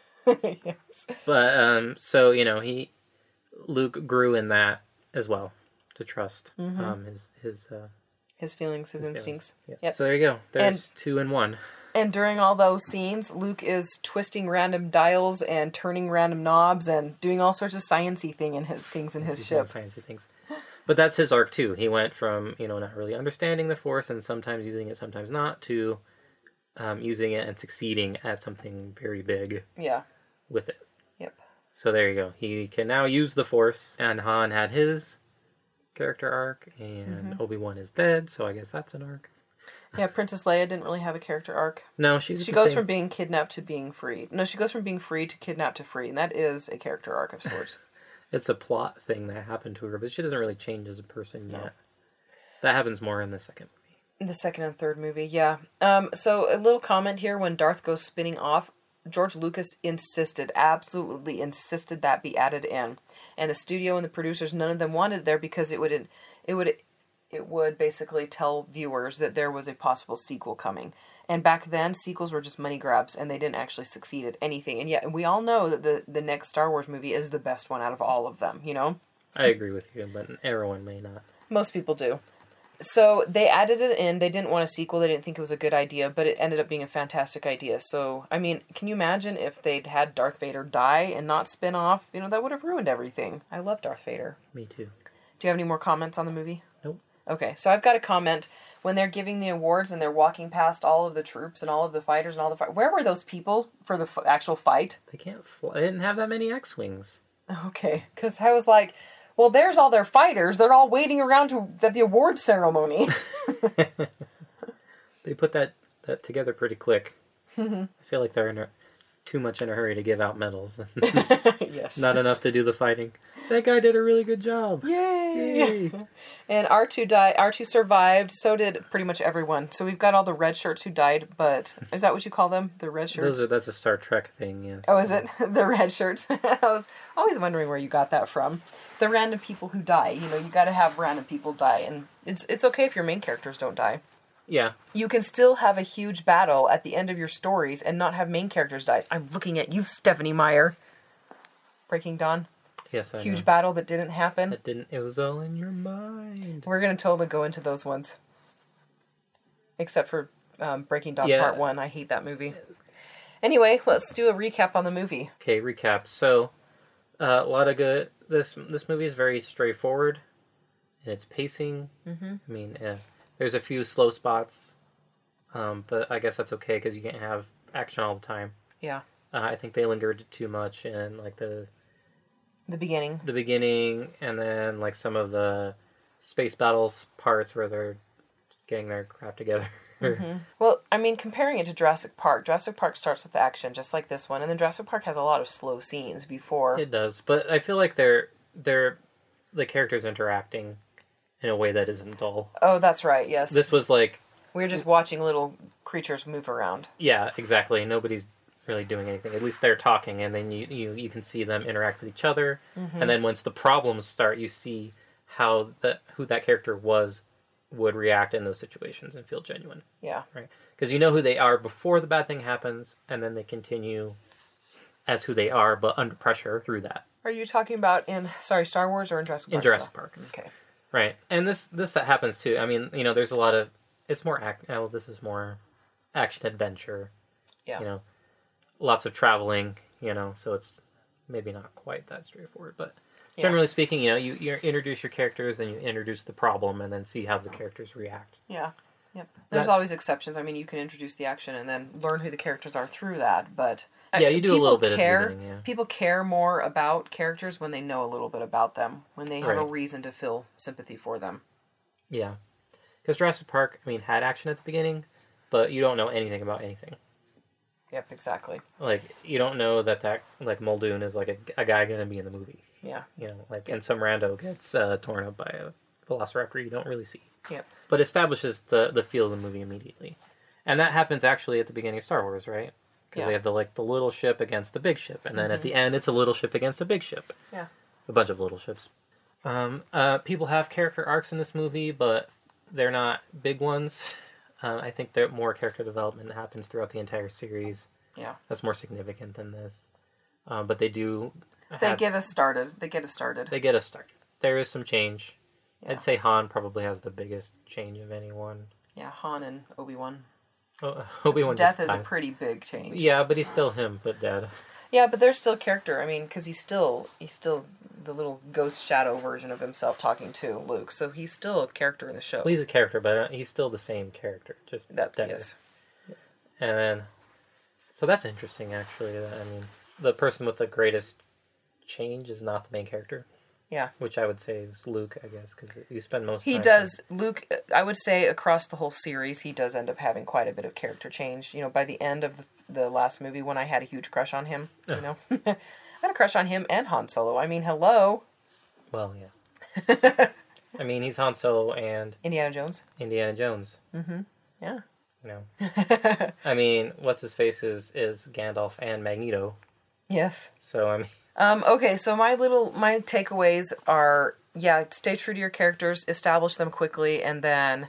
Yes. But, um, so, you know, he, Luke grew in that as well, to trust, Mm-hmm. um, his, his, uh, His feelings, his, his instincts. feelings. Yes. Yep. So there you go. There's two and one. And during all those scenes, Luke is twisting random dials and turning random knobs and doing all sorts of sciencey thing in his things in his He's ship. doing sciencey things. But that's his arc too. He went from, you know, not really understanding the Force and sometimes using it, sometimes not, to um, using it and succeeding at something very big Yeah. with it. Yep. So there you go. He can now use the Force, and Han had his character arc, and Mm-hmm. Obi-Wan is dead, so I guess that's an arc. Yeah, Princess Leia didn't really have a character arc. No, she's She the goes same- from being kidnapped to being freed. No, she goes from being freed to kidnapped to free, and that is a character arc of sorts. It's a plot thing that happened to her, but she doesn't really change as a person No. yet. That happens more in the second movie. In the second and third movie, yeah. Um, so a little comment here: when Darth goes spinning off, George Lucas insisted, absolutely insisted that be added in, and the studio and the producers, none of them wanted it there because it would, it would, it would basically tell viewers that there was a possible sequel coming. And back then, sequels were just money grabs, and they didn't actually succeed at anything. And yet, we all know that the the next Star Wars movie is the best one out of all of them. You know, I agree with you, but everyone may not. most people do. So they added it in. They didn't want a sequel. They didn't think it was a good idea, but it ended up being a fantastic idea. So, I mean, can you imagine if they'd had Darth Vader die and not spin off? You know, that would have ruined everything. I love Darth Vader. Me too. Do you have any more comments on the movie? Nope. Okay, so I've got a comment. when they're giving the awards and they're walking past all of the troops and all of the fighters and all the fi- where were those people for the f- actual fight? They can't fly. They didn't have that many X-wings. Okay, because I was like, well, there's all their fighters. They're all waiting around to at the award ceremony. They put that, that together pretty quick. I feel like they're in a, too much in a hurry to give out medals. Yes. Not enough to do the fighting. That guy did a really good job. Yay! Yay. And R two died. R two survived. So did pretty much everyone. So we've got all the red shirts who died. But is that what you call them? The red shirts? Those are that's a Star Trek thing. Yes. Oh, is it the red shirts? I was always wondering where you got that from. The random people who die. You know, you got to have random people die, and it's it's okay if your main characters don't die. Yeah. You can still have a huge battle at the end of your stories and not have main characters die. I'm looking at you, Stephanie Meyer. Breaking Dawn. Yes, I Huge know. battle that didn't happen. It didn't. It was all in your mind. We're going to totally go into those ones. Except for um, Breaking Dawn Yeah. Part one. I hate that movie. Anyway, let's do a recap on the movie. Okay, recap. So, uh, a lot of good. This this movie is very straightforward in its pacing. Mm-hmm. I mean, eh, there's a few slow spots, um, but I guess that's okay because you can't have action all the time. Yeah. Uh, I think they lingered too much in like the The beginning. the beginning, and then like some of the space battles parts where they're getting their crap together. Well, I mean, comparing it to Jurassic Park, Jurassic Park starts with action, just like this one, and then Jurassic Park has a lot of slow scenes before. It does, but I feel like they're they're the characters interacting in a way that isn't dull. Oh, that's right, yes. This was like, We're just watching little creatures move around. yeah, exactly. Nobody's really doing anything. At least they're talking, and then you you, you can see them interact with each other. Mm-hmm. And then once the problems start, you see how the who that character was would react in those situations and feel genuine, Yeah. right? Because you know who they are before the bad thing happens, and then they continue as who they are, but under pressure through that. Are you talking about in, sorry, Star Wars or in Jurassic Park? In Jurassic still? Park. Okay. Right, and this this that happens too. I mean, you know, there's a lot of it's more act. Oh, this is more action adventure. Yeah. You know, lots of traveling. You know, so it's maybe not quite that straightforward, but Yeah. generally speaking, you know, you, you introduce your characters, and you introduce the problem, and then see how the characters react. Yeah. Yep. There's That's- always exceptions. I mean, you can introduce the action and then learn who the characters are through that, but Yeah, you do a people little bit at the care, beginning, yeah. People care more about characters when they know a little bit about them, when they have a Right. reason to feel sympathy for them. Yeah, because Jurassic Park, I mean, had action at the beginning, but you don't know anything about anything. Yep, exactly. Like, you don't know that that like Muldoon is like a, a guy going to be in the movie. Yeah. You know, like, and some rando gets uh, torn up by a velociraptor you don't really see. Yep. But establishes the the feel of the movie immediately, and that happens actually at the beginning of Star Wars, right? Because Yeah. they have the like the little ship against the big ship, and then at the end it's a little ship against a big ship. Yeah. A bunch of little ships. Um, uh, people have character arcs in this movie, but they're not big ones. Uh, I think that more character development happens throughout the entire series. Yeah. That's more significant than this. Um, but they do. They have- give us started. They get us started. They get us started. There is some change. Yeah. I'd say Han probably has the biggest change of anyone. Yeah, Han and Obi-Wan. Oh, Obi-Wan Death just is a died. pretty big change. Yeah, but he's still him, but dead. Yeah, but there's still character. I mean, because he's still he's still the little ghost shadow version of himself talking to Luke. So he's still a character in the show. Well, he's a character, but uh, he's still the same character, just That's dead. yes. And then, so that's interesting, actually. I mean, the person with the greatest change is not the main character, Yeah. which I would say is Luke, I guess, because you spend most. He time does, Luke, I would say across the whole series, he does end up having quite a bit of character change. You know, by the end of the, the last movie, when I had a huge crush on him, you know, I had a crush on him and Han Solo. I mean, hello. Well, yeah. I mean, he's Han Solo and Indiana Jones. Indiana Jones. Yeah. You know, I mean, what's his face is is Gandalf and Magneto. Yes. So I mean, Um, okay, so my little, my takeaways are, yeah, stay true to your characters, establish them quickly, and then,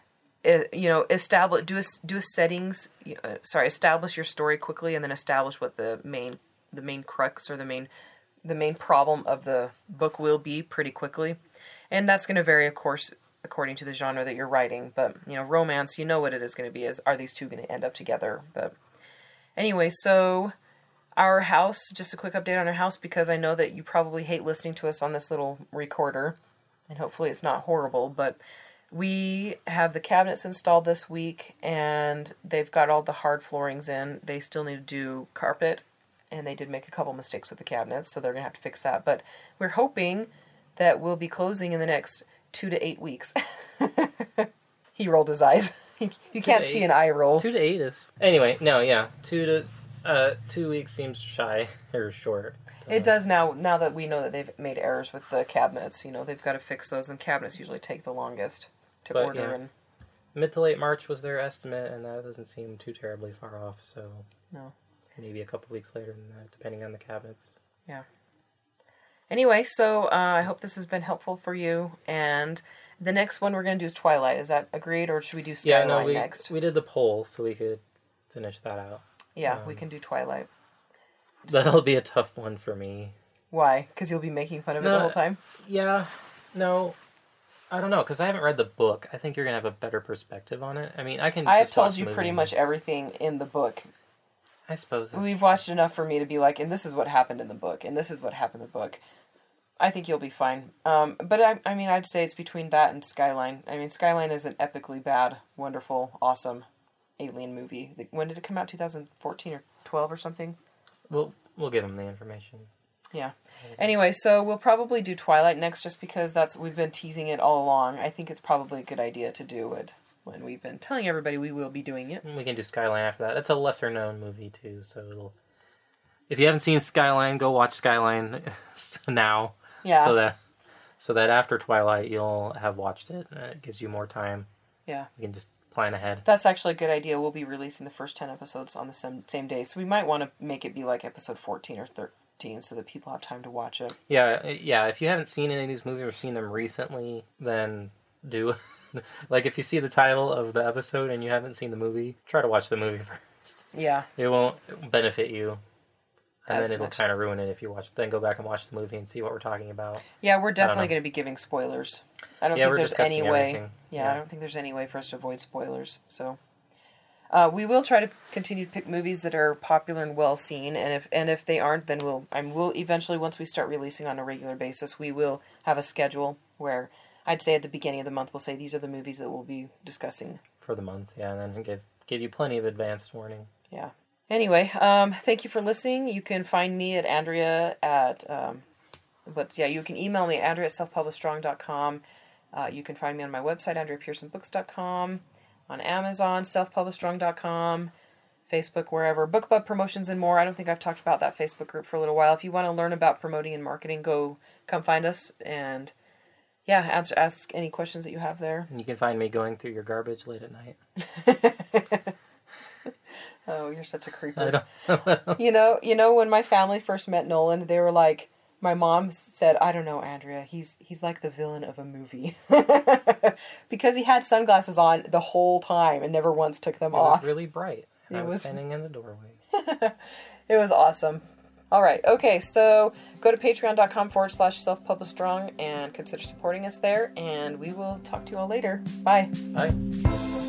uh, you know, establish, do a, do a settings, uh, sorry, establish your story quickly, and then establish what the main, the main crux or the main, the main problem of the book will be pretty quickly. And that's going to vary, of course, according to the genre that you're writing, but, you know, romance, you know what it is going to be, is, are these two going to end up together? But anyway, so our house, just a quick update on our house, because I know that you probably hate listening to us on this little recorder, and hopefully it's not horrible, but We have the cabinets installed this week, and they've got all the hard floorings in. They still need to do carpet, and they did make a couple mistakes with the cabinets, so they're going to have to fix that. But we're hoping that we'll be closing in the next two to eight weeks. He rolled his eyes. You can't see an eye roll. Two to eight is... Anyway, no, yeah. Two to... Uh, two weeks seems shy, or short. It does now, now that we know that they've made errors with the cabinets. You know, they've got to fix those, and cabinets usually take the longest to But, order. yeah. And Mid to late March was their estimate, and that doesn't seem too terribly far off, so... No. Maybe a couple weeks later than that, depending on the cabinets. Yeah. Anyway, so uh, I hope this has been helpful for you, and the next one we're going to do is Twilight. Is that agreed, or should we do Skyline yeah, no, we, next? we did the poll, so we could finish that out. Yeah, um, we can do Twilight. That'll be a tough one for me. Why? Because you'll be making fun of No, it the whole time? Yeah, no, I don't know, because I haven't read the book. I think you're going to have a better perspective on it. I mean, I can I have just told watch you the pretty movie. much everything in the book. I suppose that's We've watched enough for me to be like, and this is what happened in the book, and this is what happened in the book. I think you'll be fine. Um, but I, I mean, I'd say it's between that and Skyline. I mean, Skyline is an epically bad, wonderful, awesome alien movie. When did it come out? two thousand fourteen or twelve or something? We'll, we'll give them the information. Yeah. Anyway, so we'll probably do Twilight next just because that's we've been teasing it all along. I think it's probably a good idea to do it when we've been telling everybody we will be doing it. And we can do Skyline after that. It's a lesser-known movie, too, so it'll... If you haven't seen Skyline, go watch Skyline now. Yeah. So that, so that after Twilight, you'll have watched it. Uh, it gives you more time. Yeah. You can just plan ahead. That's actually a good idea. We'll be releasing the first ten episodes on the same, same day. So we might want to make it be like episode fourteen or thirteen so that people have time to watch it. Yeah, yeah. If you haven't seen any of these movies or seen them recently, then do. Like, if you see the title of the episode and you haven't seen the movie, try to watch the movie first. Yeah. It won't benefit you. And As then it'll much. kind of ruin it if you watch. Then go back and watch the movie and see what we're talking about. Yeah, we're definitely know. going to be giving spoilers. I don't Yeah, think we're there's any discussing way. everything. Yeah, Yeah. I don't think there's any way for us to avoid spoilers. So, uh, we will try to continue to pick movies that are popular and well seen, and if and if they aren't, then we'll I mean, we'll eventually once we start releasing on a regular basis, we will have a schedule where I'd say at the beginning of the month we'll say these are the movies that we'll be discussing. For the month, yeah, and then give give you plenty of advanced warning. Yeah. Anyway, um, thank you for listening. You can find me at Andrea at, um, but yeah, you can email me at Andrea at self publish strong dot com. Uh, you can find me on my website, andrea pearson books dot com, on Amazon, self publish strong dot com, Facebook, wherever. BookBub Promotions and more. I don't think I've talked about that Facebook group for a little while. If you want to learn about promoting and marketing, go come find us and yeah, answer, ask any questions that you have there. And you can find me going through your garbage late at night. Oh, you're such a creeper. I don't You know, you know, when my family first met Nolan, they were like, my mom said, I don't know, Andrea, he's he's like the villain of a movie. Because he had sunglasses on the whole time and never once took them It off. was really bright. And It I was, was- standing in the doorway. It was awesome. All right. Okay. So go to patreon.com forward slash self-publish strong and consider supporting us there. And we will talk to you all later. Bye. Bye.